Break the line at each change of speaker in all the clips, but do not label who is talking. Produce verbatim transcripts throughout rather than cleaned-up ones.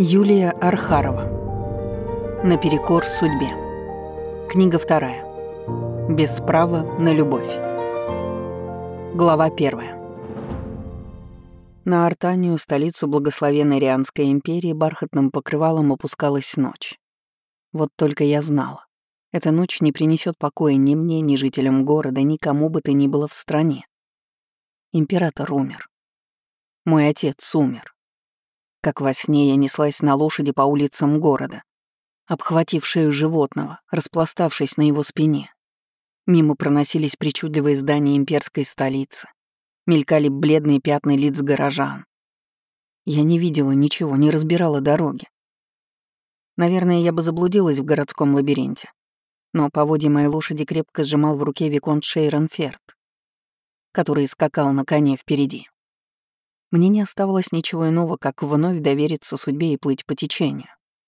Юлия Архарова. Наперекор судьбе. Книга вторая. Без права на любовь. Глава первая. На Артанию, столицу благословенной Рианской империи, бархатным покрывалом опускалась ночь. Вот только я знала, эта ночь не принесет покоя ни мне, ни жителям города, ни кому бы то ни было в стране. Император умер. Мой отец умер. Как во сне я неслась на лошади по улицам города, обхватив шею животного, распластавшись на его спине. Мимо проносились причудливые здания имперской столицы, мелькали бледные пятна лиц горожан. Я не видела ничего, не разбирала дороги. Наверное, я бы заблудилась в городском лабиринте, но поводья моей лошади крепко сжимал в руке виконт Шейрон Ферт, который скакал на коне впереди. Мне не оставалось ничего иного, как вновь довериться судьбе и плыть по течению.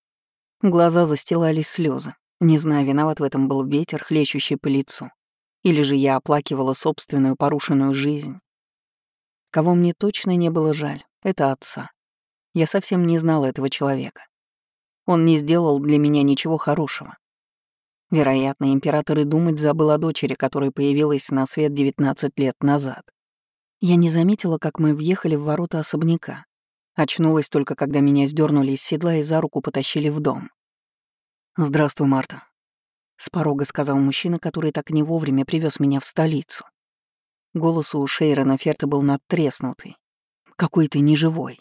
Глаза застилали слезы. Не знаю, виноват в этом был ветер, хлещущий по лицу, или же я оплакивала собственную порушенную жизнь. Кого мне точно не было жаль, это отца. Я совсем не знала этого человека. Он не сделал для меня ничего хорошего. Вероятно, император и думать забыл о дочери, которая появилась на свет девятнадцать лет назад. Я не заметила, как мы въехали в ворота особняка. Очнулась только, когда меня сдернули из седла и за руку потащили в дом. «Здравствуй, Марта», — с порога сказал мужчина, который так не вовремя привез меня в столицу. Голос у Шейрона Ферта был надтреснутый, какой-то неживой.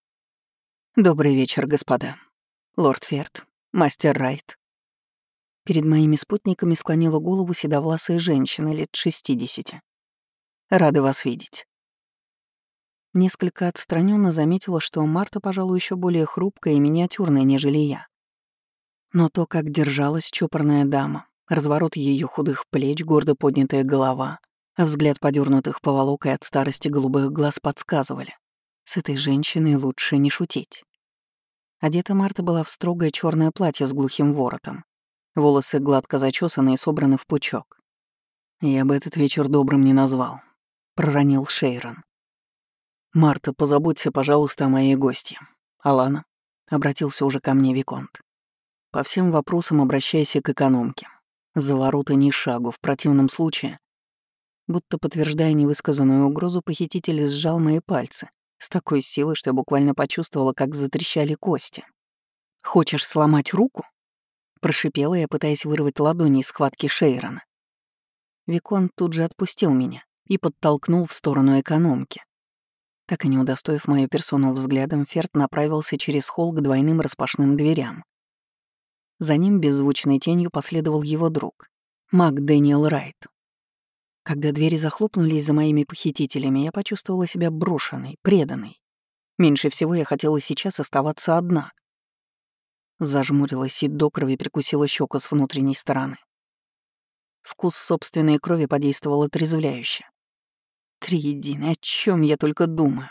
«Добрый вечер, господа. Лорд Ферт, мастер Райт». Перед моими спутниками склонила голову седовласая женщина лет шестидесяти. «Рады вас видеть». Несколько отстраненно заметила, что Марта, пожалуй, еще более хрупкая и миниатюрная, нежели я. Но то, как держалась чопорная дама, разворот ее худых плеч, гордо поднятая голова, а взгляд подернутых поволокой от старости голубых глаз подсказывали. С этой женщиной лучше не шутить. Одета Марта была в строгое черное платье с глухим воротом. Волосы гладко зачесаны и собраны в пучок. «Я бы этот вечер добрым не назвал», — проронил Шейрон. «Марта, позаботься, пожалуйста, о моей гостье. Алана», — обратился уже ко мне виконт. «По всем вопросам обращайся к экономке. За ворота ни шагу, в противном случае». Будто подтверждая невысказанную угрозу, похититель сжал мои пальцы с такой силой, что я буквально почувствовала, как затрещали кости. «Хочешь сломать руку?» — прошипела я, пытаясь вырвать ладони из схватки Шейрона. Виконт тут же отпустил меня и подтолкнул в сторону экономки. Так и не удостоив мою персону взглядом, Ферт направился через холл к двойным распашным дверям. За ним беззвучной тенью последовал его друг, маг Дэниел Райт. Когда двери захлопнулись за моими похитителями, я почувствовала себя брошенной, преданной. Меньше всего я хотела сейчас оставаться одна. Зажмурилась и до крови прикусила щеку с внутренней стороны. Вкус собственной крови подействовал отрезвляюще. Триединый, о чем я только думаю.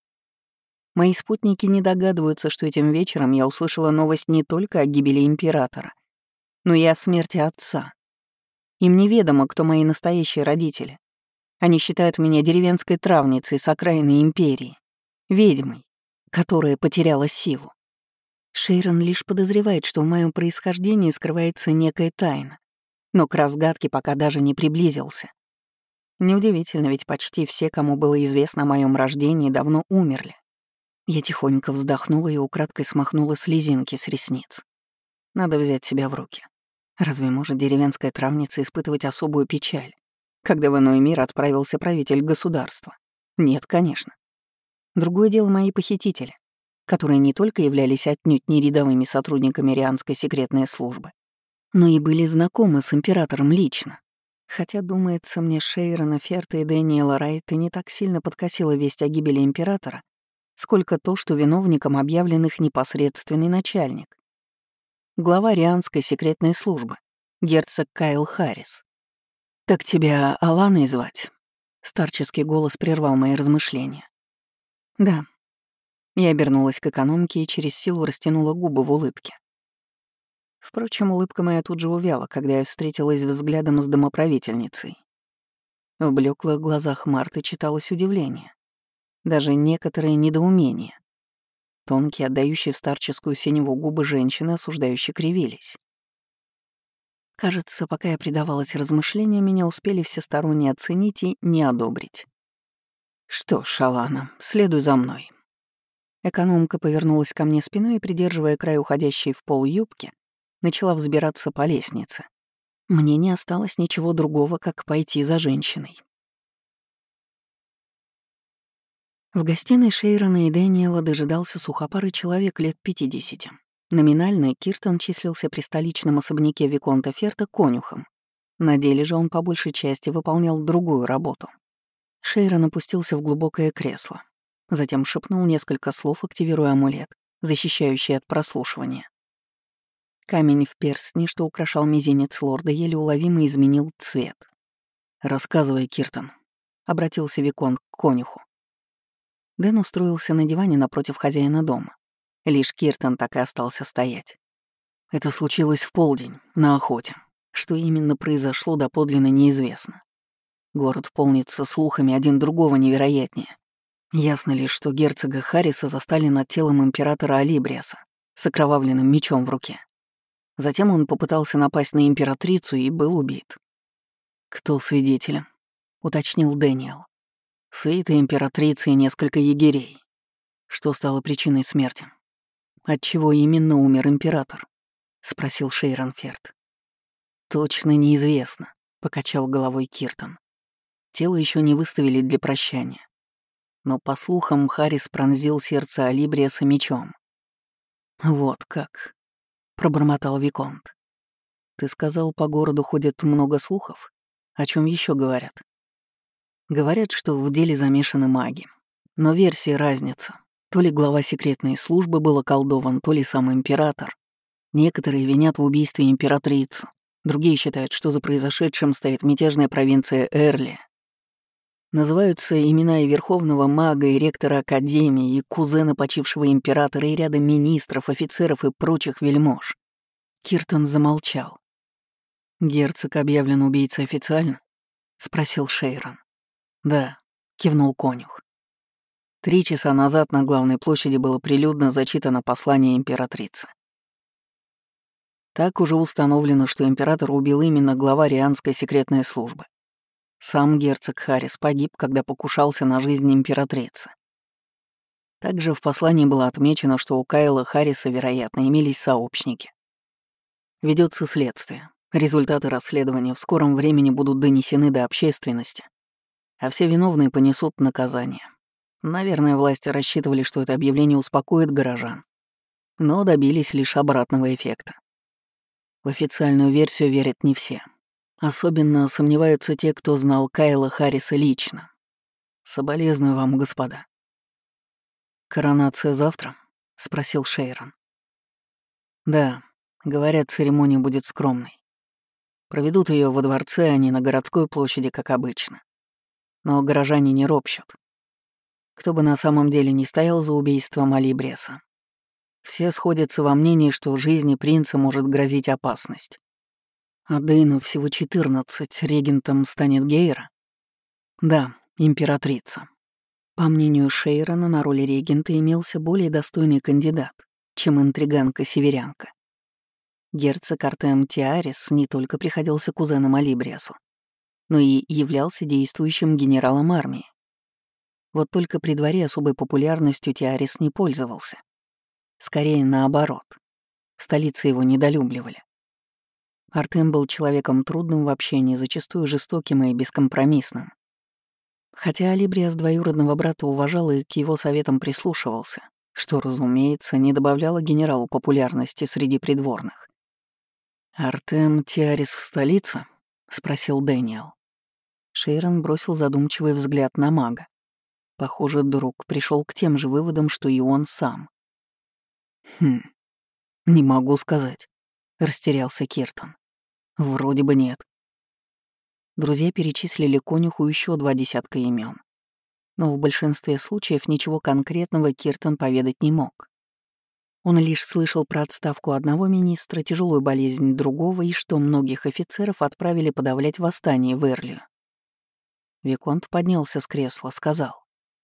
Мои спутники не догадываются, что этим вечером я услышала новость не только о гибели императора, но и о смерти отца. Им неведомо, кто мои настоящие родители. Они считают меня деревенской травницей с окраины империи, ведьмой, которая потеряла силу. Шейрон лишь подозревает, что в моем происхождении скрывается некая тайна, но к разгадке пока даже не приблизился. Неудивительно, ведь почти все, кому было известно о моем рождении, давно умерли. Я тихонько вздохнула и украдкой смахнула слезинки с ресниц. Надо взять себя в руки. Разве может деревенская травница испытывать особую печаль, когда в иной мир отправился правитель государства? Нет, конечно. Другое дело мои похитители, которые не только являлись отнюдь не рядовыми сотрудниками Рианской секретной службы, но и были знакомы с императором лично. Хотя, думается мне, Шейрона Ферта и Дэниела Райта не так сильно подкосила весть о гибели императора, сколько то, что виновником объявлен их непосредственный начальник. Глава Рианской секретной службы, герцог Кайл Харрис. «Так тебя Аланой звать?» Старческий голос прервал мои размышления. «Да». Я обернулась к экономке и через силу растянула губы в улыбке. Впрочем, улыбка моя тут же увяла, когда я встретилась взглядом с домоправительницей. В блеклых глазах Марты читалось удивление, даже некоторое недоумение. Тонкие, отдающие в старческую синеву губы женщины, осуждающие кривились. Кажется, пока я предавалась размышлениям, меня успели всесторонне оценить и не одобрить. «Что ж, Алана, следуй за мной». Экономка повернулась ко мне спиной и, придерживая край уходящей в пол юбки, начала взбираться по лестнице. Мне не осталось ничего другого, как пойти за женщиной. В гостиной Шейрона и Дэниела дожидался сухопарый человек лет пятидесяти. Номинально Киртон числился при столичном особняке Виконта Ферта конюхом. На деле же он по большей части выполнял другую работу. Шейрон опустился в глубокое кресло. Затем шепнул несколько слов, активируя амулет, защищающий от прослушивания. Камень в перстне, что украшал мизинец лорда, еле уловимо изменил цвет. «Рассказывай, Киртон», — обратился Виконт к конюху. Дэн устроился на диване напротив хозяина дома. Лишь Киртон так и остался стоять. Это случилось в полдень, на охоте. Что именно произошло, доподлинно неизвестно. Город полнится слухами один другого невероятнее. Ясно лишь, что герцога Харриса застали над телом императора Алибриаса с окровавленным мечом в руке. Затем он попытался напасть на императрицу и был убит. «Кто свидетелем?» — уточнил Дэниел. «Свита императрицы и несколько егерей. Что стало причиной смерти?» «Отчего именно умер император?» — спросил Шейрон Ферт. «Точно неизвестно», — покачал головой Киртон. «Тело еще не выставили для прощания. Но, по слухам, Харрис пронзил сердце Алибриаса мечом». «Вот как», — пробормотал Виконт. «Ты сказал, по городу ходит много слухов? О чем еще говорят?» «Говорят, что в деле замешаны маги. Но версии разница. То ли глава секретной службы был околдован, то ли сам император. Некоторые винят в убийстве императрицу. Другие считают, что за произошедшим стоит мятежная провинция Эрли. Называются имена и верховного мага, и ректора академии, и кузена почившего императора, и ряда министров, офицеров и прочих вельмож. Киртон замолчал. «Герцог объявлен убийцей официально?» — спросил Шейрон. «Да», — кивнул конюх. Три часа назад на главной площади было прилюдно зачитано послание императрицы. Так уже установлено, что император убил именно глава Рианской секретной службы. Сам герцог Харрис погиб, когда покушался на жизнь императрицы. Также в послании было отмечено, что у Кайла Харриса, вероятно, имелись сообщники. Ведется следствие. Результаты расследования в скором времени будут донесены до общественности, а все виновные понесут наказание. Наверное, власти рассчитывали, что это объявление успокоит горожан, но добились лишь обратного эффекта. В официальную версию верят не все. Особенно сомневаются те, кто знал Кайла Харриса лично. Соболезную вам, господа. «Коронация завтра?» — спросил Шейрон. «Да, говорят, церемония будет скромной. Проведут ее во дворце, а не на городской площади, как обычно. Но горожане не ропщут. Кто бы на самом деле не стоял за убийством Алибриаса. Все сходятся во мнении, что жизни принца может грозить опасность. А Дейну всего четырнадцать, регентом станет Гейра? Да, императрица. По мнению Шейрона, на роли регента имелся более достойный кандидат, чем интриганка-северянка. Герцог Артем Тиарис не только приходился кузеном Алибриасу, но и являлся действующим генералом армии. Вот только при дворе особой популярностью Тиарис не пользовался. Скорее наоборот. В столице его недолюбливали. Артем был человеком трудным в общении, зачастую жестоким и бескомпромиссным. Хотя Алибриас двоюродного брата уважал и к его советам прислушивался, что, разумеется, не добавляло генералу популярности среди придворных. «Артем Тиарис в столице?» — спросил Дэниел. Шейрон бросил задумчивый взгляд на мага. Похоже, друг пришел к тем же выводам, что и он сам. «Хм, не могу сказать», — растерялся Киртон. «Вроде бы нет». Друзья перечислили конюху еще два десятка имен, но в большинстве случаев ничего конкретного Киртон поведать не мог. Он лишь слышал про отставку одного министра, тяжелую болезнь другого и что многих офицеров отправили подавлять восстание в Эрлию. Виконт поднялся с кресла, сказал: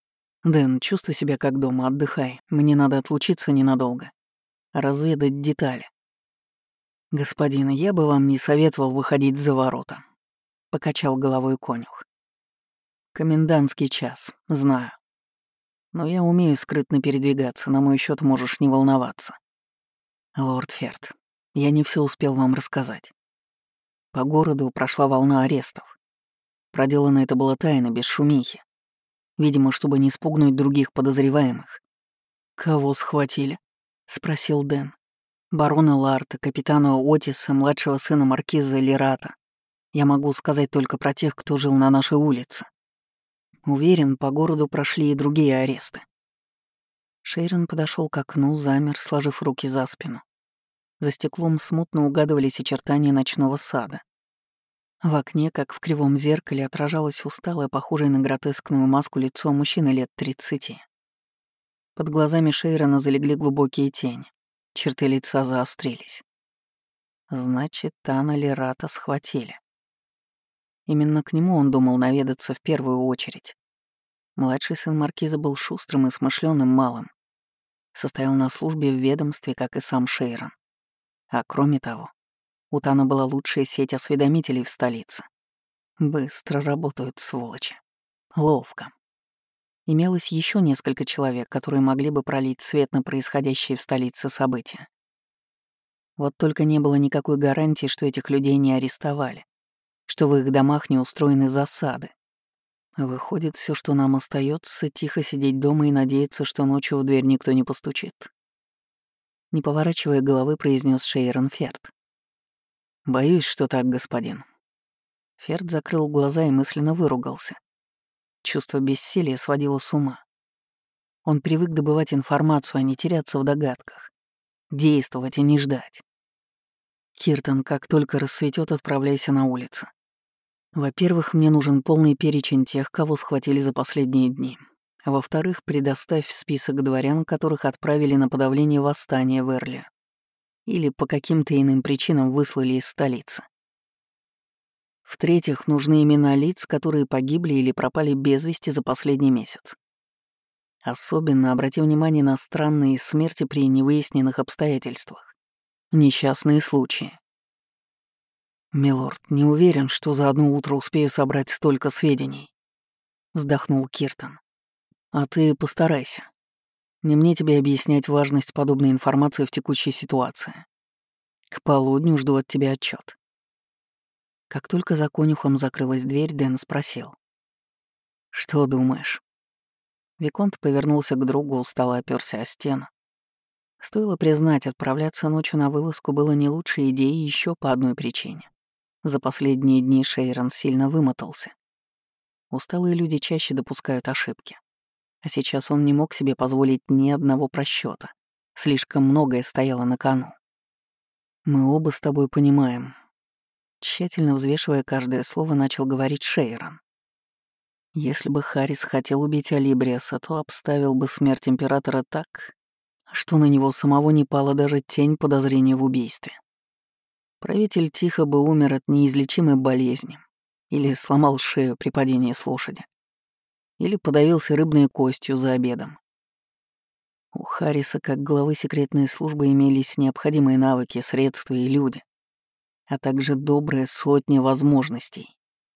«Дэн, чувствуй себя как дома, отдыхай. Мне надо отлучиться ненадолго. Разведать детали». «Господин, я бы вам не советовал выходить за ворота», — покачал головой конюх. «Комендантский час, знаю. Но я умею скрытно передвигаться, на мой счет можешь не волноваться. Лорд Ферд, я не все успел вам рассказать. По городу прошла волна арестов. Проделано это было тайно, без шумихи. Видимо, чтобы не спугнуть других подозреваемых. «Кого схватили?» — спросил Дэн. «Барона Ларта, капитана Отиса, младшего сына маркиза Лерата. Я могу сказать только про тех, кто жил на нашей улице. Уверен, по городу прошли и другие аресты». Шейрон подошел к окну, замер, сложив руки за спину. За стеклом смутно угадывались очертания ночного сада. В окне, как в кривом зеркале, отражалось усталое, похожее на гротескную маску лицо мужчины лет тридцати. Под глазами Шейрона залегли глубокие тени, черты лица заострились. Значит, Тана Лерата схватили. Именно к нему он думал наведаться в первую очередь. Младший сын маркиза был шустрым и смышленым малым. Состоял на службе в ведомстве, как и сам Шейрон. А кроме того, у Тана была лучшая сеть осведомителей в столице. Быстро работают, сволочи. Ловко. Имелось еще несколько человек, которые могли бы пролить свет на происходящие в столице события. Вот только не было никакой гарантии, что этих людей не арестовали, что в их домах не устроены засады. Выходит, все, что нам остается, тихо сидеть дома и надеяться, что ночью в дверь никто не постучит. Не поворачивая головы, произнес Шейрон Ферд. «Боюсь, что так, господин». Ферд закрыл глаза и мысленно выругался. Чувство бессилия сводило с ума. Он привык добывать информацию, а не теряться в догадках. Действовать и не ждать. «Киртон, как только рассветет, отправляйся на улицу. Во-первых, мне нужен полный перечень тех, кого схватили за последние дни. А во-вторых, предоставь список дворян, которых отправили на подавление восстания в Эрли. Или по каким-то иным причинам выслали из столицы. В-третьих, нужны имена лиц, которые погибли или пропали без вести за последний месяц. Особенно обрати внимание на странные смерти при невыясненных обстоятельствах. Несчастные случаи. «Милорд, не уверен, что за одно утро успею собрать столько сведений», — вздохнул Киртон. «А ты постарайся. Не мне тебе объяснять важность подобной информации в текущей ситуации. К полудню жду от тебя отчет. Как только за конюхом закрылась дверь, Дэн спросил. «Что думаешь?» Виконт повернулся к другу, устало оперся о стену. Стоило признать, отправляться ночью на вылазку было не лучшей идеей еще по одной причине. За последние дни Шейрон сильно вымотался. Усталые люди чаще допускают ошибки. А сейчас он не мог себе позволить ни одного просчета. Слишком многое стояло на кону. «Мы оба с тобой понимаем». Тщательно взвешивая каждое слово, начал говорить Шейрон. Если бы Харрис хотел убить Алибриаса, то обставил бы смерть императора так, что на него самого не пала даже тень подозрения в убийстве. Правитель тихо бы умер от неизлечимой болезни, или сломал шею при падении с лошади, или подавился рыбной костью за обедом. У Харриса, как главы секретной службы, имелись необходимые навыки, средства и люди, а также добрая сотня возможностей.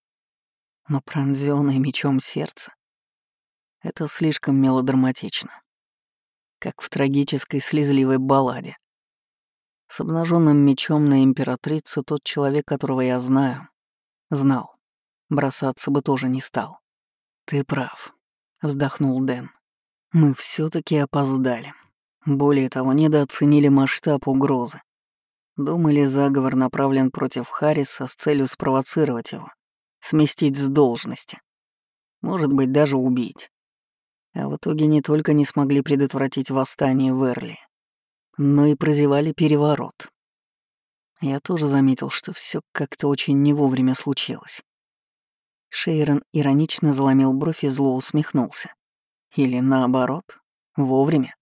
Но пронзённое мечом сердце — это слишком мелодраматично, как в трагической слезливой балладе. С обнаженным мечом на императрицу тот человек, которого я знаю, знал. Бросаться бы тоже не стал. «Ты прав», — вздохнул Дэн. «Мы все таки опоздали. Более того, недооценили масштаб угрозы. Думали, заговор направлен против Харриса с целью спровоцировать его, сместить с должности. Может быть, даже убить. А в итоге не только не смогли предотвратить восстание в Эрли, но и прозевали переворот. Я тоже заметил, что все как-то очень не вовремя случилось». Шейрон иронично заломил бровь и зло усмехнулся. Или наоборот, вовремя.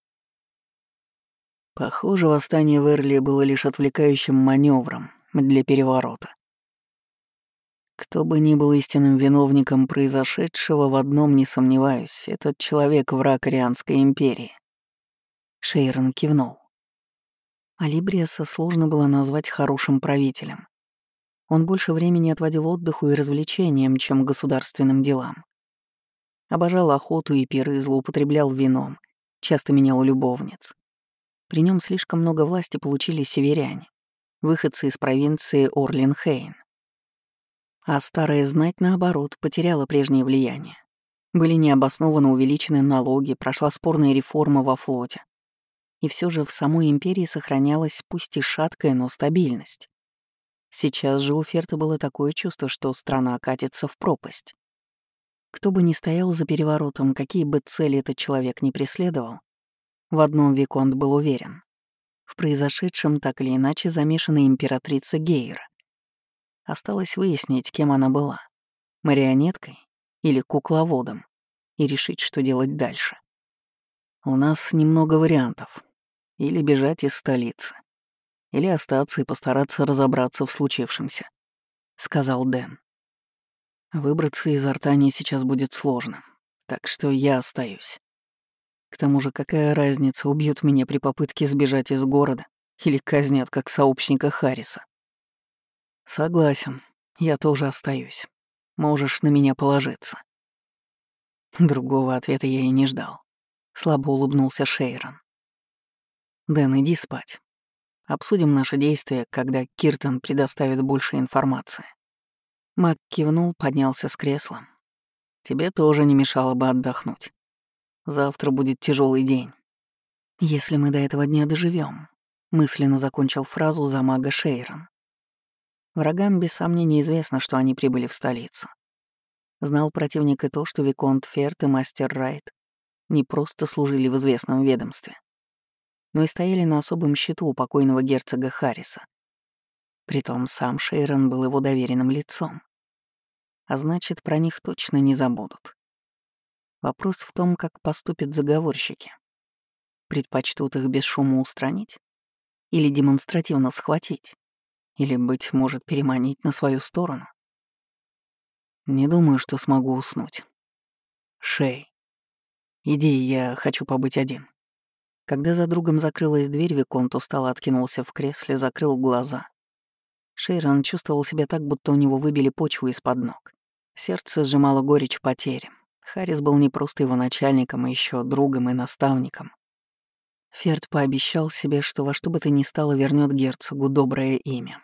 Похоже, восстание в Эрли было лишь отвлекающим маневром для переворота. Кто бы ни был истинным виновником произошедшего, в одном не сомневаюсь, этот человек — враг Арианской империи. Шейрон кивнул. Алибриаса сложно было назвать хорошим правителем. Он больше времени отводил отдыху и развлечениям, чем государственным делам. Обожал охоту и пиры, злоупотреблял вином, часто менял любовниц. При нем слишком много власти получили северяне, выходцы из провинции Орлин-Хейн. А старая знать, наоборот, потеряла прежнее влияние. Были необоснованно увеличены налоги, прошла спорная реформа во флоте. И все же в самой империи сохранялась пусть и шаткая, но стабильность. Сейчас же у Ферта было такое чувство, что страна катится в пропасть. Кто бы ни стоял за переворотом, какие бы цели этот человек ни преследовал, в одном Виконт был уверен. В произошедшем так или иначе замешана императрица Гейра. Осталось выяснить, кем она была — марионеткой или кукловодом, и решить, что делать дальше. У нас немного вариантов. Или бежать из столицы, или остаться и постараться разобраться в случившемся, — сказал Дэн. Выбраться из Артании сейчас будет сложно, так что я остаюсь. К тому же какая разница, убьют меня при попытке сбежать из города или казнят как сообщника Харриса. Согласен, я тоже остаюсь. Можешь на меня положиться. Другого ответа я и не ждал. Слабо улыбнулся Шейрон. Дэн, иди спать. Обсудим наши действия, когда Киртон предоставит больше информации. Мак кивнул, поднялся с кресла. Тебе тоже не мешало бы отдохнуть. Завтра будет тяжелый день. Если мы до этого дня доживем, мысленно закончил фразу за мага Шейрон. Врагам без сомнения известно, что они прибыли в столицу. Знал противник и то, что Виконт Ферт и мастер Райт не просто служили в известном ведомстве, но и стояли на особом счету у покойного герцога Харриса. Притом сам Шейрон был его доверенным лицом. А значит, про них точно не забудут. Вопрос в том, как поступят заговорщики. Предпочтут их без шума устранить? Или демонстративно схватить? Или, быть может, переманить на свою сторону? Не думаю, что смогу уснуть. Шей, иди, я хочу побыть один. Когда за другом закрылась дверь, Виконт устало откинулся в кресле, закрыл глаза. Шейрон чувствовал себя так, будто у него выбили почву из-под ног. Сердце сжимало горечь потери. Харрис был не просто его начальником, а еще другом и наставником. Ферд пообещал себе, что во что бы то ни стало вернет герцогу доброе имя.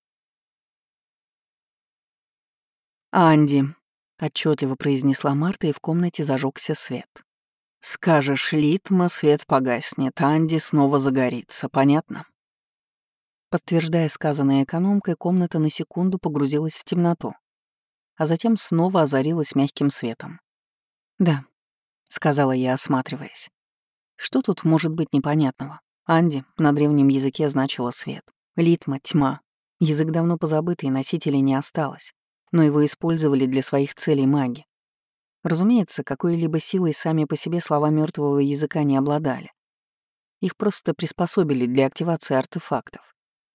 «Анди», — отчетливо произнесла Марта, и в комнате зажегся свет. «Скажешь Литма, свет погаснет, Анди снова загорится, понятно?» Подтверждая сказанное экономкой, комната на секунду погрузилась в темноту, а затем снова озарилась мягким светом. «Да», — сказала я, осматриваясь. «Что тут может быть непонятного? Анди на древнем языке значило свет. Литма — тьма. Язык давно позабытый, носителей не осталось, но его использовали для своих целей маги. Разумеется, какой-либо силой сами по себе слова мертвого языка не обладали. Их просто приспособили для активации артефактов.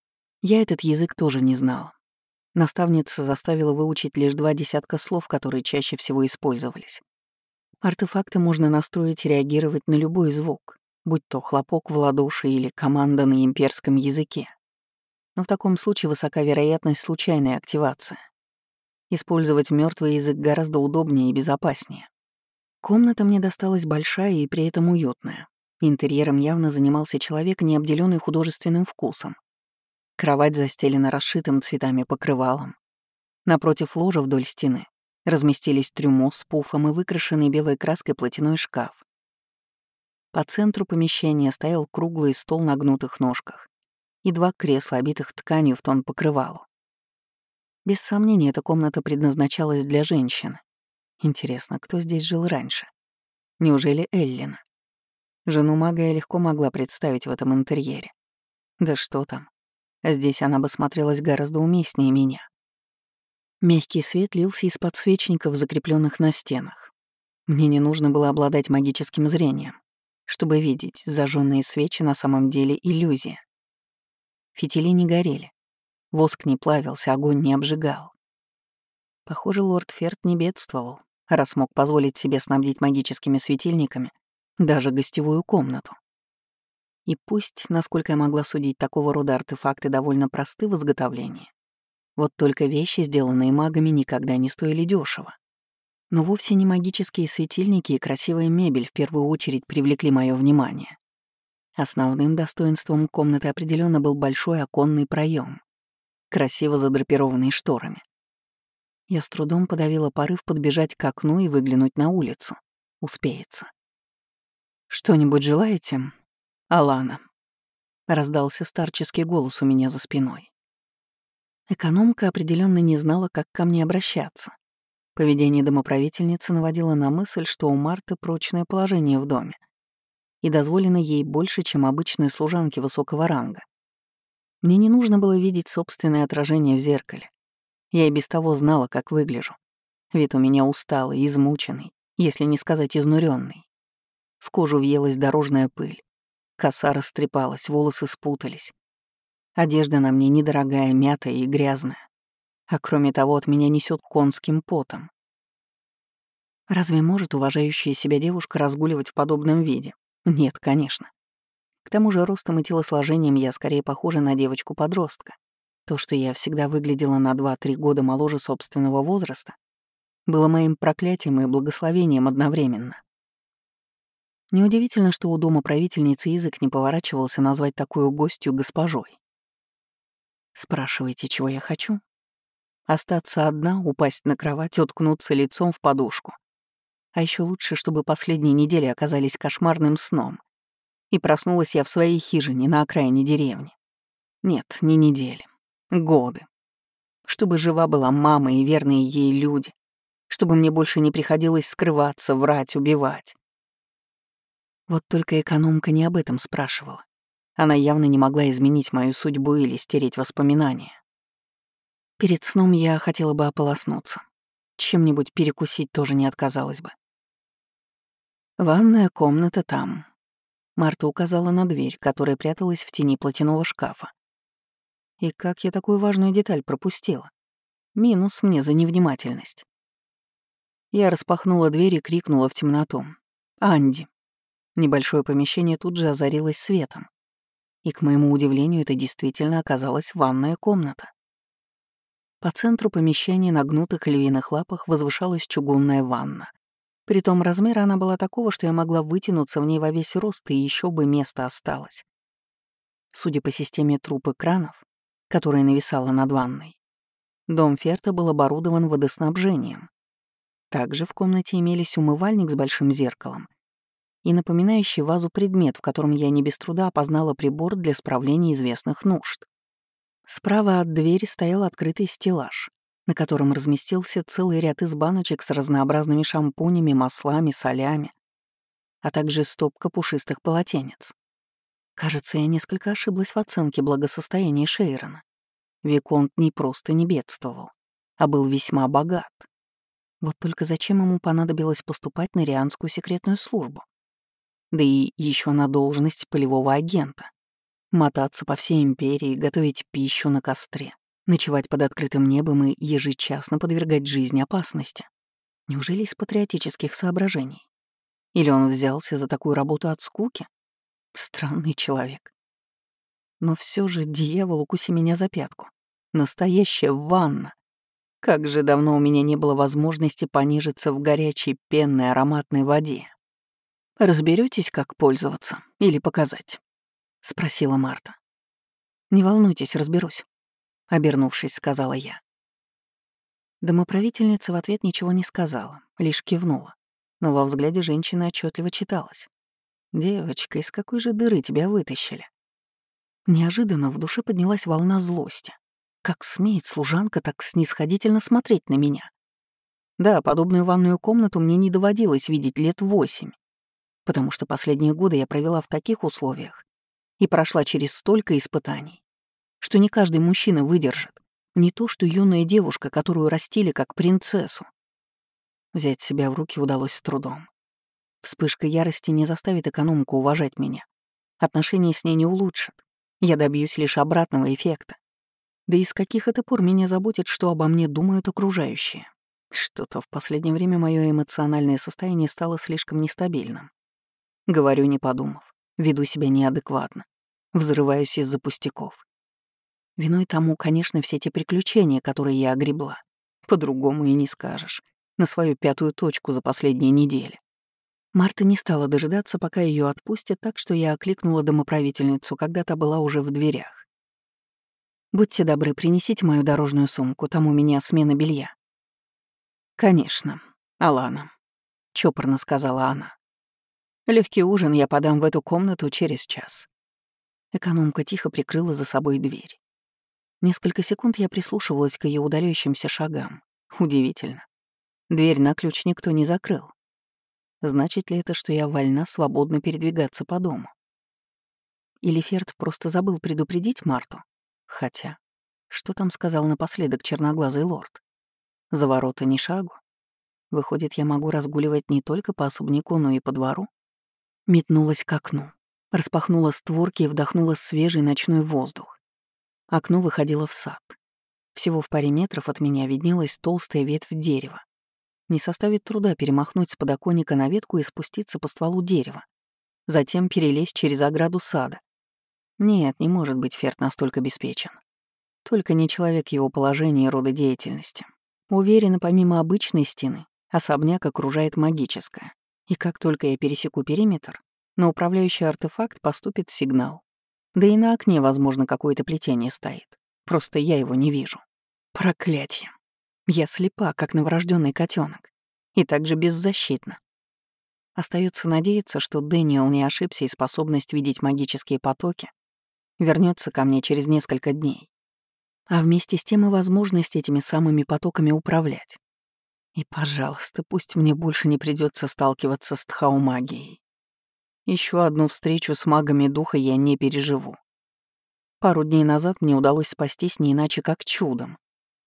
Я этот язык тоже не знала. Наставница заставила выучить лишь два десятка слов, которые чаще всего использовались. Артефакты можно настроить и реагировать на любой звук, будь то хлопок в ладоши или команда на имперском языке. Но в таком случае высока вероятность случайной активации. Использовать мертвый язык гораздо удобнее и безопаснее. Комната мне досталась большая и при этом уютная. Интерьером явно занимался человек, не обделенный художественным вкусом. Кровать застелена расшитым цветами покрывалом. Напротив ложа вдоль стены разместились трюмо с пуфом и выкрашенный белой краской платяной шкаф. По центру помещения стоял круглый стол на гнутых ножках и два кресла, обитых тканью в тон покрывалу. Без сомнения, эта комната предназначалась для женщины. Интересно, кто здесь жил раньше? Неужели Эллина? Жену мага я легко могла представить в этом интерьере. Да что там. Здесь она бы смотрелась гораздо уместнее меня. Мягкий свет лился из подсвечников, закрепленных на стенах. Мне не нужно было обладать магическим зрением, чтобы видеть, зажженные свечи на самом деле иллюзия. Фитили не горели, воск не плавился, огонь не обжигал. Похоже, лорд Ферд не бедствовал, раз мог позволить себе снабдить магическими светильниками даже гостевую комнату. И пусть, насколько я могла судить, такого рода артефакты довольно просты в изготовлении, вот только вещи, сделанные магами, никогда не стоили дешево. Но вовсе не магические светильники и красивая мебель в первую очередь привлекли мое внимание. Основным достоинством комнаты определенно был большой оконный проем, красиво задрапированный шторами. Я с трудом подавила порыв подбежать к окну и выглянуть на улицу. Успеется. «Что-нибудь желаете, Алана?» — раздался старческий голос у меня за спиной. Экономка определенно не знала, как ко мне обращаться. Поведение домоправительницы наводило на мысль, что у Марты прочное положение в доме, и дозволено ей больше, чем обычной служанке высокого ранга. Мне не нужно было видеть собственное отражение в зеркале. Я и без того знала, как выгляжу. Вид у меня усталый, измученный, если не сказать изнуренный. В кожу въелась дорожная пыль. Коса растрепалась, волосы спутались. Одежда на мне недорогая, мятая и грязная. А кроме того, от меня несет конским потом. Разве может уважающая себя девушка разгуливать в подобном виде? Нет, конечно. К тому же ростом и телосложением я скорее похожа на девочку-подростка. То, что я всегда выглядела на два-три года моложе собственного возраста, было моим проклятием и благословением одновременно. Неудивительно, что у дома правительницы язык не поворачивался назвать такую гостью госпожой. Спрашиваете, чего я хочу? Остаться одна, упасть на кровать, уткнуться лицом в подушку. А еще лучше, чтобы последние недели оказались кошмарным сном. И проснулась я в своей хижине на окраине деревни. Нет, не недели. Годы. Чтобы жива была мама и верные ей люди. Чтобы мне больше не приходилось скрываться, врать, убивать. Вот только экономка не об этом спрашивала. Она явно не могла изменить мою судьбу или стереть воспоминания. Перед сном я хотела бы ополоснуться. Чем-нибудь перекусить тоже не отказалась бы. Ванная комната там. Марта указала на дверь, которая пряталась в тени платяного шкафа. И как я такую важную деталь пропустила? Минус мне за невнимательность. Я распахнула дверь и крикнула в темноту: «Анди!». Небольшое помещение тут же озарилось светом. И, к моему удивлению, это действительно оказалась ванная комната. По центру помещения на гнутых львиных лапах возвышалась чугунная ванна. Притом размера она была такого, что я могла вытянуться в ней во весь рост, и еще бы место осталось. Судя по системе труб и кранов, которая нависала над ванной, дом Ферта был оборудован водоснабжением. Также в комнате имелись умывальник с большим зеркалом и напоминающий вазу предмет, в котором я не без труда опознала прибор для справления известных нужд. Справа от двери стоял открытый стеллаж, на котором разместился целый ряд из баночек с разнообразными шампунями, маслами, солями, а также стопка пушистых полотенец. Кажется, я несколько ошиблась в оценке благосостояния Шейрона. Виконт не просто не бедствовал, а был весьма богат. Вот только зачем ему понадобилось поступать на Рианскую секретную службу? Да и еще на должность полевого агента. Мотаться по всей империи, готовить пищу на костре, ночевать под открытым небом и ежечасно подвергать жизни опасности. Неужели из патриотических соображений? Или он взялся за такую работу от скуки? Странный человек. Но все же, дьявол, укуси меня за пятку. Настоящая ванна. Как же давно у меня не было возможности понежиться в горячей пенной ароматной воде. Разберетесь, как пользоваться или показать? — спросила Марта. «Не волнуйтесь, разберусь», — обернувшись, сказала я. Домоправительница в ответ ничего не сказала, лишь кивнула, но во взгляде женщины отчетливо читалось: «Девочка, из какой же дыры тебя вытащили?» Неожиданно в душе поднялась волна злости. Как смеет служанка так снисходительно смотреть на меня? Да, подобную ванную комнату мне не доводилось видеть лет восемь, потому что последние годы я провела в таких условиях и прошла через столько испытаний, что не каждый мужчина выдержит. Не то что юная девушка, которую растили как принцессу. Взять себя в руки удалось с трудом. Вспышка ярости не заставит экономку уважать меня. Отношения с ней не улучшат. Я добьюсь лишь обратного эффекта. Да и с каких это пор меня заботит, что обо мне думают окружающие? Что-то в последнее время мое эмоциональное состояние стало слишком нестабильным. Говорю, не подумав, веду себя неадекватно, взрываюсь из-за пустяков. Виной тому, конечно, все те приключения, которые я огребла. По-другому и не скажешь. На свою пятую точку за последние недели. Марта не стала дожидаться, пока ее отпустят, так что я окликнула домоправительницу, когда та была уже в дверях. «Будьте добры, принесите мою дорожную сумку, там у меня смена белья». «Конечно, Алана», — чопорно сказала она. Легкий ужин я подам в эту комнату через час». Экономка тихо прикрыла за собой дверь. Несколько секунд я прислушивалась к ее удаляющимся шагам. Удивительно. Дверь на ключ никто не закрыл. Значит ли это, что я вольна свободно передвигаться по дому? Или Ферд просто забыл предупредить Марту? Хотя, что там сказал напоследок черноглазый лорд? За ворота ни шагу. Выходит, я могу разгуливать не только по особняку, но и по двору? Метнулась к окну, распахнула створки и вдохнула свежий ночной воздух. Окно выходило в сад. Всего в паре метров от меня виднелась толстая ветвь дерева. Не составит труда перемахнуть с подоконника на ветку и спуститься по стволу дерева. Затем перелезть через ограду сада. Нет, не может быть Ферд настолько обеспечен. Только не человек его положения и рода деятельности. Уверена, помимо обычной стены, особняк окружает магическая. И как только я пересеку периметр, на управляющий артефакт поступит сигнал. Да и на окне, возможно, какое-то плетение стоит. Просто я его не вижу. Проклятье. Я слепа, как новорожденный котенок, и также беззащитна. Остается надеяться, что Дэниел не ошибся, и способность видеть магические потоки вернется ко мне через несколько дней. А вместе с тем и возможность этими самыми потоками управлять. И, пожалуйста, пусть мне больше не придется сталкиваться с тхаумагией. Еще одну встречу с магами духа я не переживу. Пару дней назад мне удалось спастись не иначе как чудом.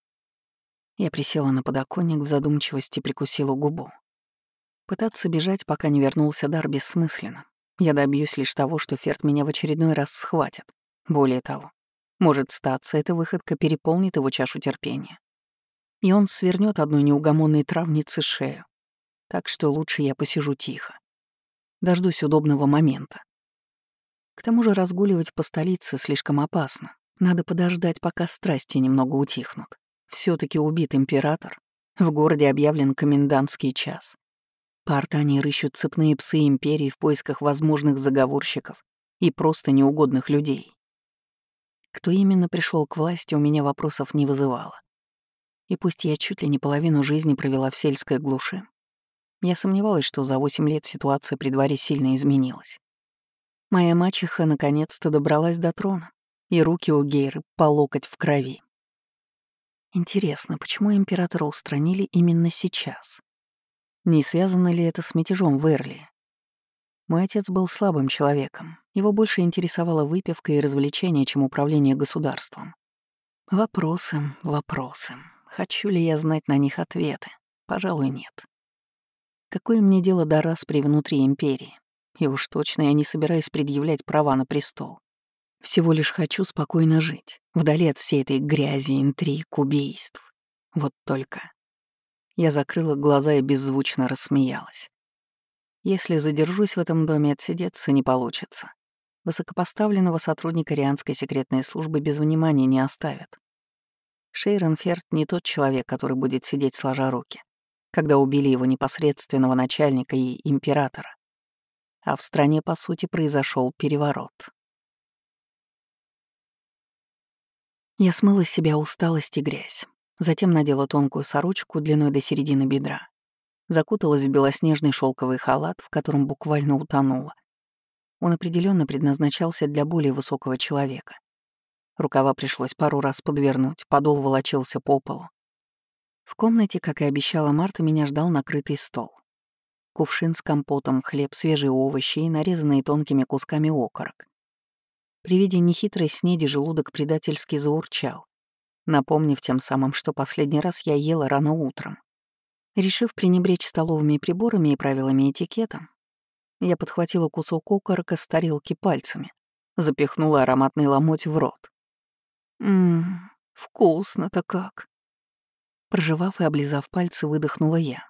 Я присела на подоконник, в задумчивости прикусила губу. Пытаться бежать, пока не вернулся дар, бессмысленно. Я добьюсь лишь того, что Ферд меня в очередной раз схватит. Более того, может статься, эта выходка переполнит его чашу терпения. И он свернет одной неугомонной травнице шею. Так что лучше я посижу тихо. Дождусь удобного момента. К тому же разгуливать по столице слишком опасно. Надо подождать, пока страсти немного утихнут. все таки убит император. В городе объявлен комендантский час. По Артании рыщут цепные псы империи в поисках возможных заговорщиков и просто неугодных людей. Кто именно пришел к власти, у меня вопросов не вызывало. И пусть я чуть ли не половину жизни провела в сельской глуши, я сомневалась, что за восемь лет ситуация при дворе сильно изменилась. Моя мачеха наконец-то добралась до трона, и руки у Гейры по локоть в крови. Интересно, почему императора устранили именно сейчас? Не связано ли это с мятежом в Эрли? Мой отец был слабым человеком. Его больше интересовала выпивка и развлечения, чем управление государством. Вопросы, вопросы. Хочу ли я знать на них ответы? Пожалуй, нет. Какое мне дело до распри внутри империи? И уж точно я не собираюсь предъявлять права на престол. Всего лишь хочу спокойно жить, вдали от всей этой грязи, интриг, убийств. Вот только... Я закрыла глаза и беззвучно рассмеялась. Если задержусь в этом доме, отсидеться не получится. Высокопоставленного сотрудника Рианской секретной службы без внимания не оставят. Шейрон Ферд не тот человек, который будет сидеть сложа руки, когда убили его непосредственного начальника и императора. А в стране, по сути, произошел переворот. Я смыла с себя усталость и грязь. Затем надела тонкую сорочку длиной до середины бедра. Закуталась в белоснежный шелковый халат, в котором буквально утонула. Он определенно предназначался для более высокого человека. Рукава пришлось пару раз подвернуть, подол волочился по полу. В комнате, как и обещала Марта, меня ждал накрытый стол. Кувшин с компотом, хлеб, свежие овощи и нарезанные тонкими кусками окорок. При виде нехитрой снеди желудок предательски заурчал, напомнив тем самым, что последний раз я ела рано утром. Решив пренебречь столовыми приборами и правилами этикета, я подхватила кусок окорока с тарелки пальцами, запихнула ароматный ломоть в рот. Ммм, вкусно-то как. Прожевав и облизав пальцы, выдохнула я.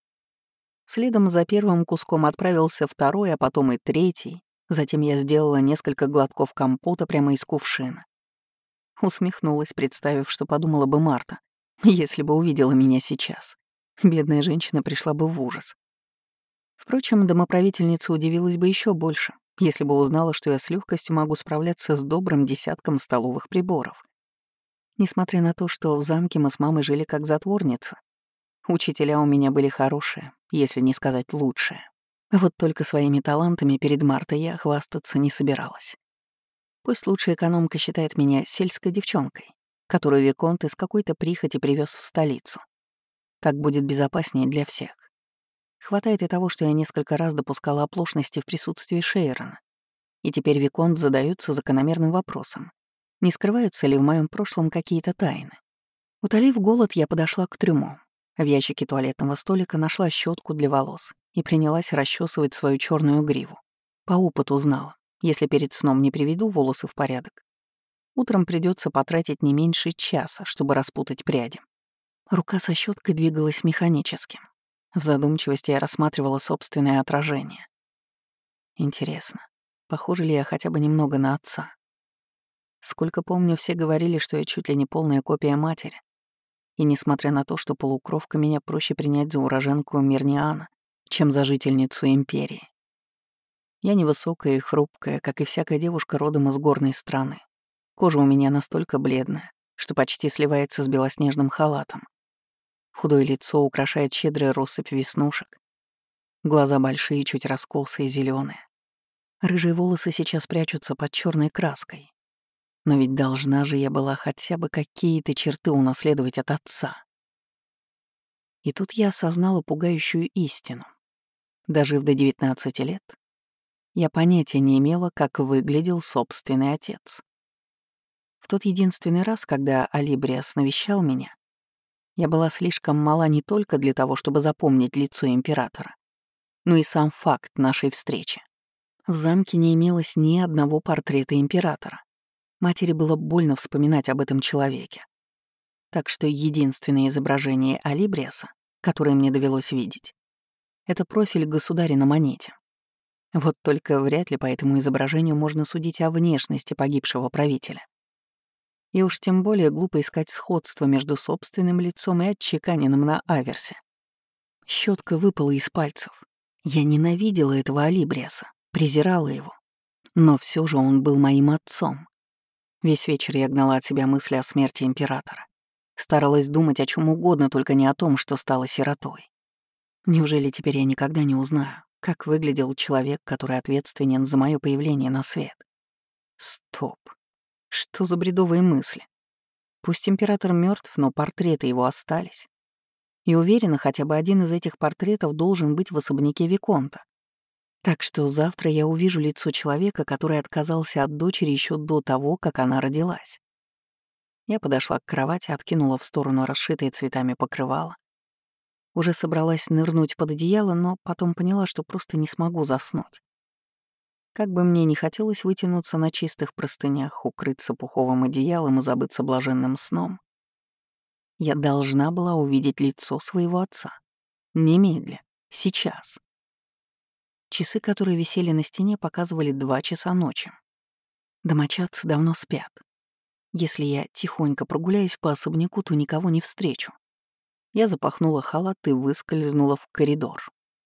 Следом за первым куском отправился второй, а потом и третий. Затем я сделала несколько глотков компота прямо из кувшина. Усмехнулась, представив, что подумала бы Марта, если бы увидела меня сейчас. Бедная женщина пришла бы в ужас. Впрочем, домоправительница удивилась бы еще больше, если бы узнала, что я с легкостью могу справляться с добрым десятком столовых приборов. Несмотря на то, что в замке мы с мамой жили как затворницы, учителя у меня были хорошие, если не сказать лучшие. Вот только своими талантами перед Мартой я хвастаться не собиралась. Пусть лучшая экономка считает меня сельской девчонкой, которую виконт из какой-то прихоти привез в столицу. Так будет безопаснее для всех. Хватает и того, что я несколько раз допускала оплошности в присутствии Шейрона. И теперь виконт задается закономерным вопросом. Не скрываются ли в моем прошлом какие-то тайны? Утолив голод, я подошла к трюму. В ящике туалетного столика нашла щетку для волос и принялась расчесывать свою черную гриву. По опыту знала, если перед сном не приведу волосы в порядок, утром придется потратить не меньше часа, чтобы распутать пряди. Рука со щеткой двигалась механически. В задумчивости я рассматривала собственное отражение. Интересно, похожа ли я хотя бы немного на отца? Сколько помню, все говорили, что я чуть ли не полная копия матери. И несмотря на то, что полукровка, меня проще принять за уроженку Мирниана, чем за жительницу Империи. Я невысокая и хрупкая, как и всякая девушка родом из горной страны. Кожа у меня настолько бледная, что почти сливается с белоснежным халатом. Худое лицо украшает щедрая россыпь веснушек. Глаза большие, чуть раскосые, зеленые. Рыжие волосы сейчас прячутся под черной краской. Но ведь должна же я была хотя бы какие-то черты унаследовать от отца. И тут я осознала пугающую истину. Дожив до девятнадцати лет, я понятия не имела, как выглядел собственный отец. В тот единственный раз, когда Алибриас навещал меня, я была слишком мала не только для того, чтобы запомнить лицо императора, но и сам факт нашей встречи. В замке не имелось ни одного портрета императора. Матери было больно вспоминать об этом человеке. Так что единственное изображение Алибриаса, которое мне довелось видеть, это профиль государя на монете. Вот только вряд ли по этому изображению можно судить о внешности погибшего правителя. И уж тем более глупо искать сходство между собственным лицом и отчеканенным на аверсе. Щетка выпала из пальцев. Я ненавидела этого Алибриаса, презирала его. Но все же он был моим отцом. Весь вечер я гнала от себя мысли о смерти императора. Старалась думать о чем угодно, только не о том, что стала сиротой. Неужели теперь я никогда не узнаю, как выглядел человек, который ответственен за мое появление на свет? Стоп. Что за бредовые мысли? Пусть император мертв, но портреты его остались. И уверена, хотя бы один из этих портретов должен быть в особняке виконта. Так что завтра я увижу лицо человека, который отказался от дочери еще до того, как она родилась. Я подошла к кровати, откинула в сторону расшитые цветами покрывало. Уже собралась нырнуть под одеяло, но потом поняла, что просто не смогу заснуть. Как бы мне ни хотелось вытянуться на чистых простынях, укрыться пуховым одеялом и забыться блаженным сном, я должна была увидеть лицо своего отца. Немедля. Сейчас. Часы, которые висели на стене, показывали два часа ночи. Домочадцы давно спят. Если я тихонько прогуляюсь по особняку, то никого не встречу. Я запахнула халат и выскользнула в коридор.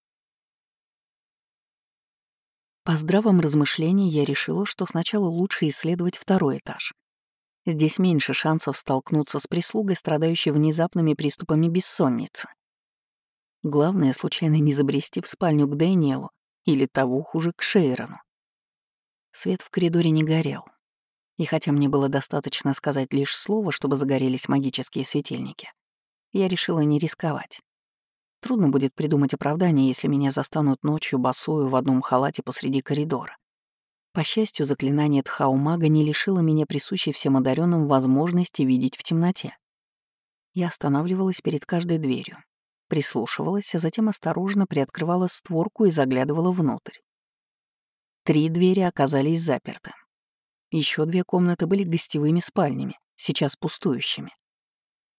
По здравом размышлении я решила, что сначала лучше исследовать второй этаж. Здесь меньше шансов столкнуться с прислугой, страдающей внезапными приступами бессонницы. Главное, случайно не забрести в спальню к Дэниелу или того хуже к Шейрону. Свет в коридоре не горел. И хотя мне было достаточно сказать лишь слово, чтобы загорелись магические светильники, я решила не рисковать. Трудно будет придумать оправдание, если меня застанут ночью босую в одном халате посреди коридора. По счастью, заклинание Тхаумага не лишило меня присущей всем одаренным возможности видеть в темноте. Я останавливалась перед каждой дверью, прислушивалась, а затем осторожно приоткрывала створку и заглядывала внутрь. Три двери оказались заперты. Еще две комнаты были гостевыми спальнями, сейчас пустующими.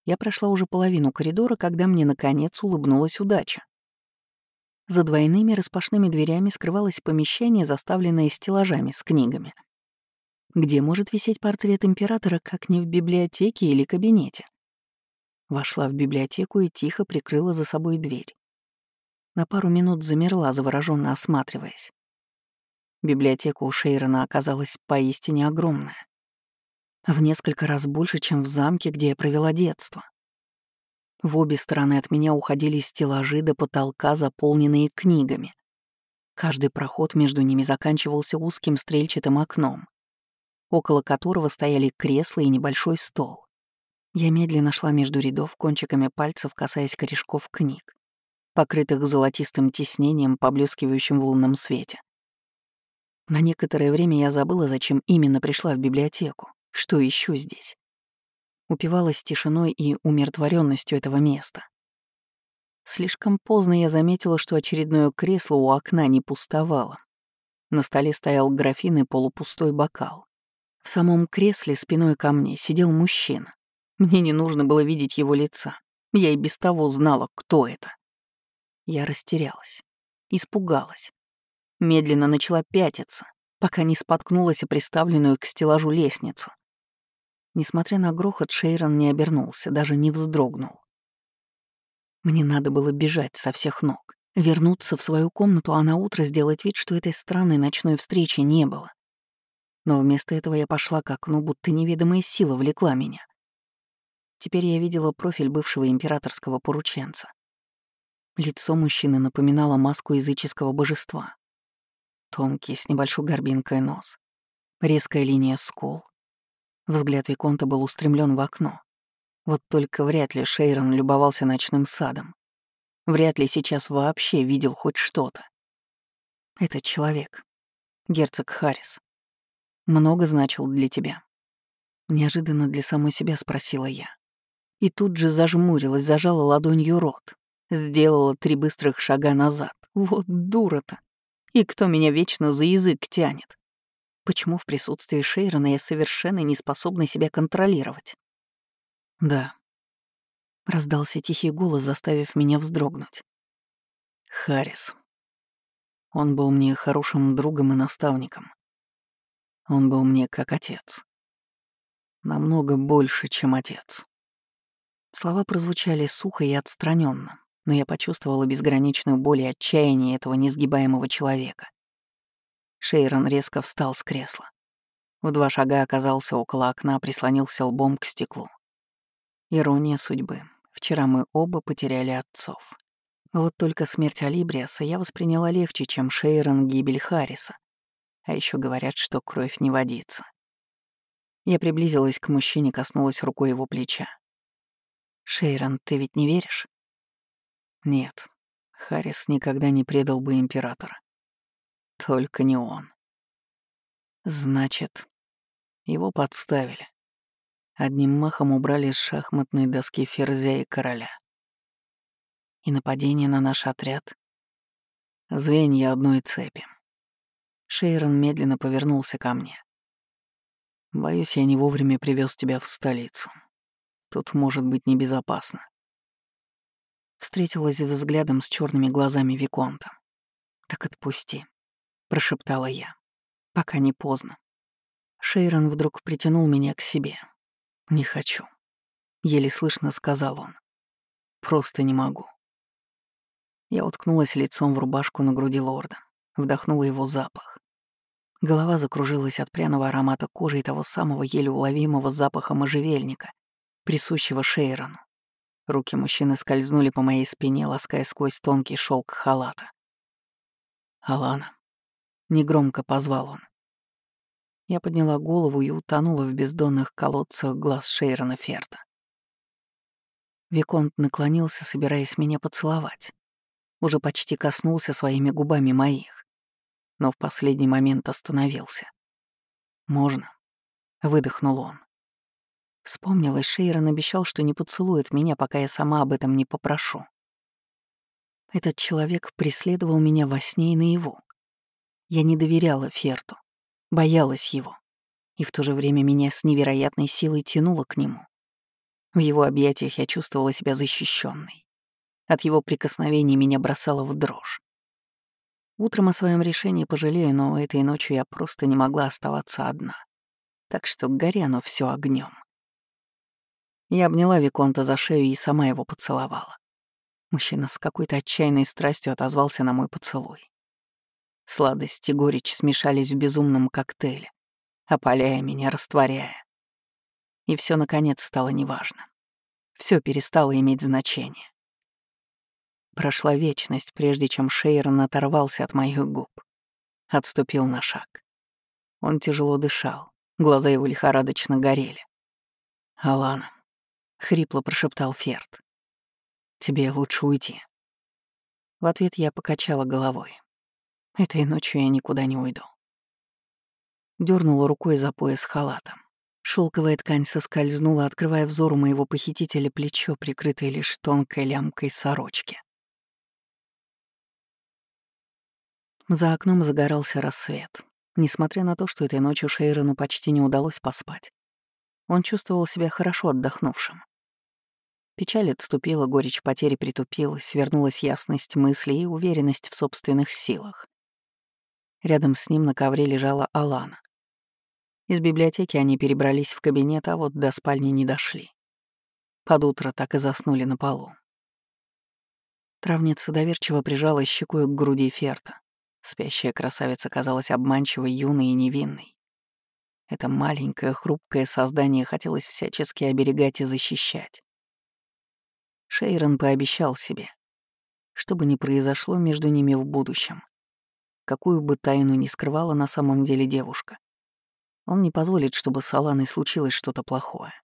Я прошла уже половину коридора, когда мне, наконец, улыбнулась удача. За двойными распашными дверями скрывалось помещение, заставленное стеллажами с книгами. Где может висеть портрет императора, как не в библиотеке или кабинете? Вошла в библиотеку и тихо прикрыла за собой дверь. На пару минут замерла, заворожённо осматриваясь. Библиотека у Шейрона оказалась поистине огромная. В несколько раз больше, чем в замке, где я провела детство. В обе стороны от меня уходили стеллажи до потолка, заполненные книгами. Каждый проход между ними заканчивался узким стрельчатым окном, около которого стояли кресла и небольшой стол. Я медленно шла между рядов, кончиками пальцев касаясь корешков книг, покрытых золотистым тиснением, поблескивающим в лунном свете. На некоторое время я забыла, зачем именно пришла в библиотеку, что ищу здесь. Упивалась тишиной и умиротворенностью этого места. Слишком поздно я заметила, что очередное кресло у окна не пустовало. На столе стоял графин и полупустой бокал. В самом кресле спиной ко мне сидел мужчина. Мне не нужно было видеть его лица. Я и без того знала, кто это. Я растерялась, испугалась. Медленно начала пятиться, пока не споткнулась о приставленную к стеллажу лестницу. Несмотря на грохот, Шейрон не обернулся, даже не вздрогнул. Мне надо было бежать со всех ног, вернуться в свою комнату, а на утро сделать вид, что этой странной ночной встречи не было. Но вместо этого я пошла к окну, будто неведомая сила влекла меня. Теперь я видела профиль бывшего императорского порученца. Лицо мужчины напоминало маску языческого божества. Тонкий, с небольшой горбинкой нос, резкая линия скул. Взгляд виконта был устремлен в окно. Вот только вряд ли Шейрон любовался ночным садом. Вряд ли сейчас вообще видел хоть что-то. Этот человек, герцог Харрис, много значил для тебя? Неожиданно для самой себя спросила я. И тут же зажмурилась, зажала ладонью рот. Сделала три быстрых шага назад. Вот дура-то. И кто меня вечно за язык тянет? Почему в присутствии Шейрона я совершенно не способна себя контролировать? Да. Раздался тихий голос, заставив меня вздрогнуть. Харрис. Он был мне хорошим другом и наставником. Он был мне как отец. Намного больше, чем отец. Слова прозвучали сухо и отстраненно, но я почувствовала безграничную боль и отчаяние этого несгибаемого человека. Шейрон резко встал с кресла. В два шага оказался около окна, прислонился лбом к стеклу. Ирония судьбы. Вчера мы оба потеряли отцов. Вот только смерть Алибриаса я восприняла легче, чем Шейрон гибель Харриса. А еще говорят, что кровь не водится. Я приблизилась к мужчине, коснулась рукой его плеча. «Шейрон, ты ведь не веришь?» «Нет, Харрис никогда не предал бы императора. Только не он. Значит, его подставили. Одним махом убрали с шахматной доски ферзя и короля. И нападение на наш отряд — звенья одной цепи». Шейрон медленно повернулся ко мне. «Боюсь, я не вовремя привез тебя в столицу. Тут может быть небезопасно». Встретилась взглядом с черными глазами виконта. «Так отпусти», — прошептала я. «Пока не поздно». Шейрон вдруг притянул меня к себе. «Не хочу», — еле слышно сказал он. «Просто не могу». Я уткнулась лицом в рубашку на груди лорда, вдохнула его запах. Голова закружилась от пряного аромата кожи и того самого еле уловимого запаха можжевельника, присущего Шейрону. Руки мужчины скользнули по моей спине, лаская сквозь тонкий шелк халата. «Алана», — негромко позвал он. Я подняла голову и утонула в бездонных колодцах глаз Шейрона Ферта. Виконт наклонился, собираясь меня поцеловать. Уже почти коснулся своими губами моих, но в последний момент остановился. «Можно?» — выдохнул он. Вспомнилось, Шейрон обещал, что не поцелует меня, пока я сама об этом не попрошу. Этот человек преследовал меня во сне и наяву. Я не доверяла Ферту, боялась его, и в то же время меня с невероятной силой тянуло к нему. В его объятиях я чувствовала себя защищенной. От его прикосновений меня бросало в дрожь. Утром о своем решении пожалею, но этой ночью я просто не могла оставаться одна. Так что гори оно все огнем. Я обняла Виконта за шею и сама его поцеловала. Мужчина с какой-то отчаянной страстью отозвался на мой поцелуй. Сладость и горечь смешались в безумном коктейле, опаляя меня, растворяя. И все наконец стало неважно. Все перестало иметь значение. Прошла вечность, прежде чем Шейрон оторвался от моих губ. Отступил на шаг. Он тяжело дышал, глаза его лихорадочно горели. «Алана», — хрипло прошептал Ферд, — «тебе лучше уйти». В ответ я покачала головой. Этой ночью я никуда не уйду. Дёрнула рукой за пояс халата. Шелковая ткань соскользнула, открывая взору моего похитителя плечо, прикрытое лишь тонкой лямкой сорочки. За окном загорался рассвет. Несмотря на то, что этой ночью Шейрону почти не удалось поспать, он чувствовал себя хорошо отдохнувшим. Печаль отступила, горечь потери притупилась, вернулась ясность мыслей и уверенность в собственных силах. Рядом с ним на ковре лежала Алана. Из библиотеки они перебрались в кабинет, а вот до спальни не дошли. Под утро так и заснули на полу. Травница доверчиво прижала щекой к груди Ферта. Спящая красавица казалась обманчивой, юной и невинной. Это маленькое, хрупкое создание хотелось всячески оберегать и защищать. Шейрон пообещал себе, что бы ни произошло между ними в будущем, какую бы тайну ни скрывала на самом деле девушка, он не позволит, чтобы с Аланой случилось что-то плохое.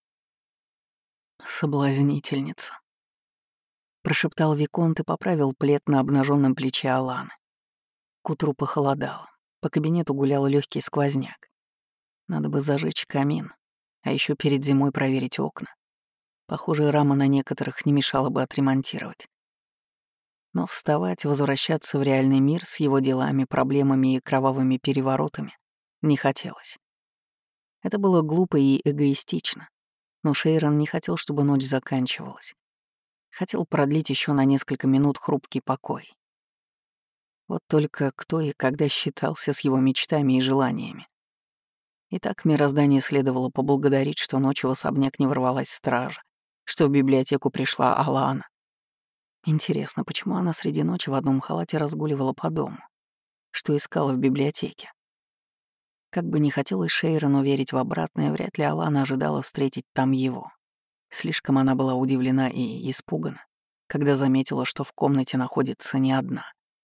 «Соблазнительница», — прошептал Виконт и поправил плед на обнаженном плече Аланы. К утру похолодало, по кабинету гулял легкий сквозняк. Надо бы зажечь камин, а еще перед зимой проверить окна. Похоже, рамы на некоторых не мешало бы отремонтировать. Но вставать, возвращаться в реальный мир с его делами, проблемами и кровавыми переворотами не хотелось. Это было глупо и эгоистично, но Шейрон не хотел, чтобы ночь заканчивалась. Хотел продлить еще на несколько минут хрупкий покой. Вот только кто и когда считался с его мечтами и желаниями. И так мироздание следовало поблагодарить, что ночью в особняк не ворвалась стража, что в библиотеку пришла Алана. Интересно, почему она среди ночи в одном халате разгуливала по дому? Что искала в библиотеке? Как бы ни хотелось Шейрону верить в обратное, вряд ли Алана ожидала встретить там его. Слишком она была удивлена и испугана, когда заметила, что в комнате находится не одна.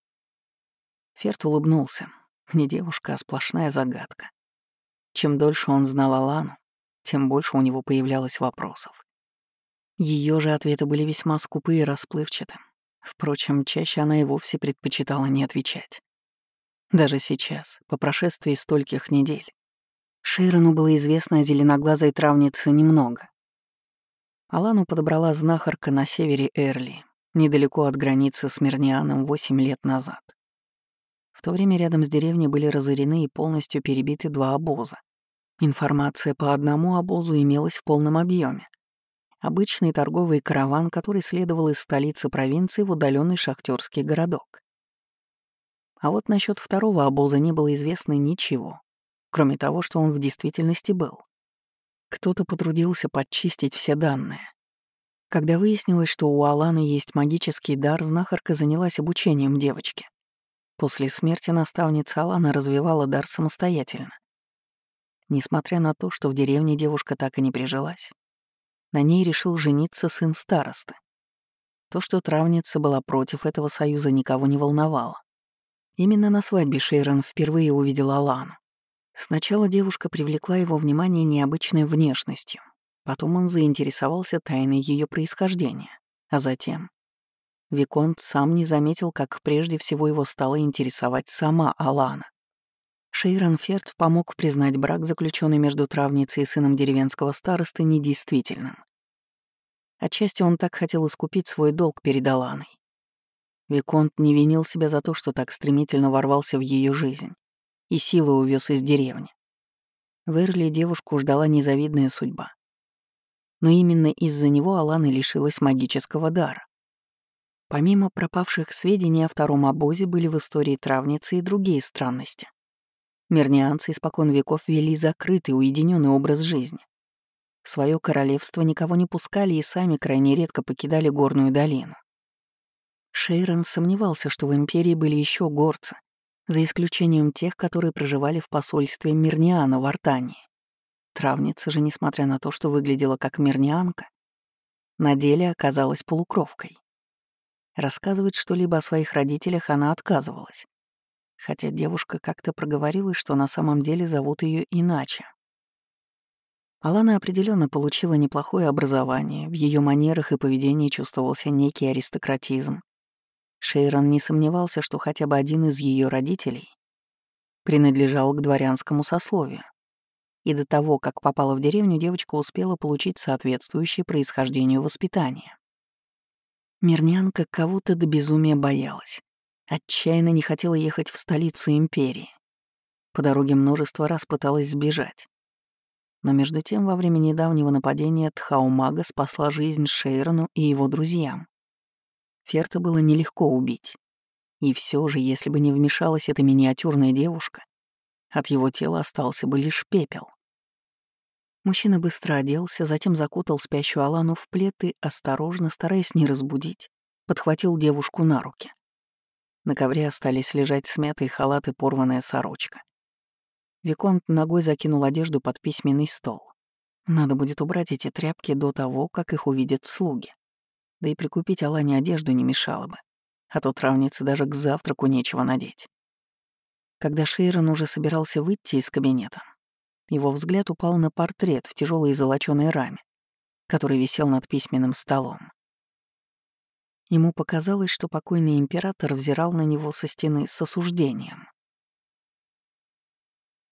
Ферд улыбнулся. Не девушка, а сплошная загадка. Чем дольше он знал Алану, тем больше у него появлялось вопросов. Ее же ответы были весьма скупы и расплывчаты. Впрочем, чаще она и вовсе предпочитала не отвечать. Даже сейчас, по прошествии стольких недель, Шейрону было известно о зеленоглазой травнице немного. Алану подобрала знахарка на севере Эрли, недалеко от границы с Мирнианом восемь лет назад. В то время рядом с деревней были разорены и полностью перебиты два обоза. Информация по одному обозу имелась в полном объеме. Обычный торговый караван, который следовал из столицы провинции в удаленный шахтерский городок. А вот насчет второго обоза не было известно ничего, кроме того, что он в действительности был. Кто-то потрудился подчистить все данные. Когда выяснилось, что у Аланы есть магический дар, знахарка занялась обучением девочки. После смерти наставницы Алана развивала дар самостоятельно. Несмотря на то, что в деревне девушка так и не прижилась, на ней решил жениться сын старосты. То, что травница была против этого союза, никого не волновало. Именно на свадьбе Шейрон впервые увидел Алану. Сначала девушка привлекла его внимание необычной внешностью, потом он заинтересовался тайной ее происхождения, а затем Виконт сам не заметил, как прежде всего его стала интересовать сама Алана. Шейрон Ферд помог признать брак, заключенный между травницей и сыном деревенского старосты, недействительным. Отчасти он так хотел искупить свой долг перед Аланой. Виконт не винил себя за то, что так стремительно ворвался в ее жизнь и силой увез из деревни. В Эрли девушку ждала незавидная судьба. но именно из-за него Алана лишилась магического дара. Помимо пропавших сведений о втором обозе были в истории травницы и другие странности. Мирнианцы испокон веков вели закрытый, уединенный образ жизни. В свое королевство никого не пускали и сами крайне редко покидали горную долину. Шейрон сомневался, что в Империи были еще горцы, за исключением тех, которые проживали в посольстве Мирниана в Артании. Травница же, несмотря на то, что выглядела как мирнианка, на деле оказалась полукровкой. Рассказывать что-либо о своих родителях она отказывалась, хотя девушка как-то проговорилась, что на самом деле зовут ее иначе. Алана определенно получила неплохое образование, в ее манерах и поведении чувствовался некий аристократизм. Шейрон не сомневался, что хотя бы один из ее родителей принадлежал к дворянскому сословию. И до того, как попала в деревню, девочка успела получить соответствующее происхождению воспитание. Мирнянка кого-то до безумия боялась. Отчаянно не хотела ехать в столицу империи. По дороге множество раз пыталась сбежать. Но между тем, во время недавнего нападения Тхаумага спасла жизнь Шейрону и его друзьям. Ферта было нелегко убить. И все же, если бы не вмешалась эта миниатюрная девушка, от его тела остался бы лишь пепел. Мужчина быстро оделся, затем закутал спящую Алану в плед и, осторожно, стараясь не разбудить, подхватил девушку на руки. На ковре остались лежать смятый халат и порванная сорочка. Виконт ногой закинул одежду под письменный стол. Надо будет убрать эти тряпки до того, как их увидят слуги. Да и прикупить Алане одежду не мешало бы, а то травнице даже к завтраку нечего надеть. Когда Шейрон уже собирался выйти из кабинета, его взгляд упал на портрет в тяжелой золочёной раме, который висел над письменным столом. Ему показалось, что покойный император взирал на него со стены с осуждением.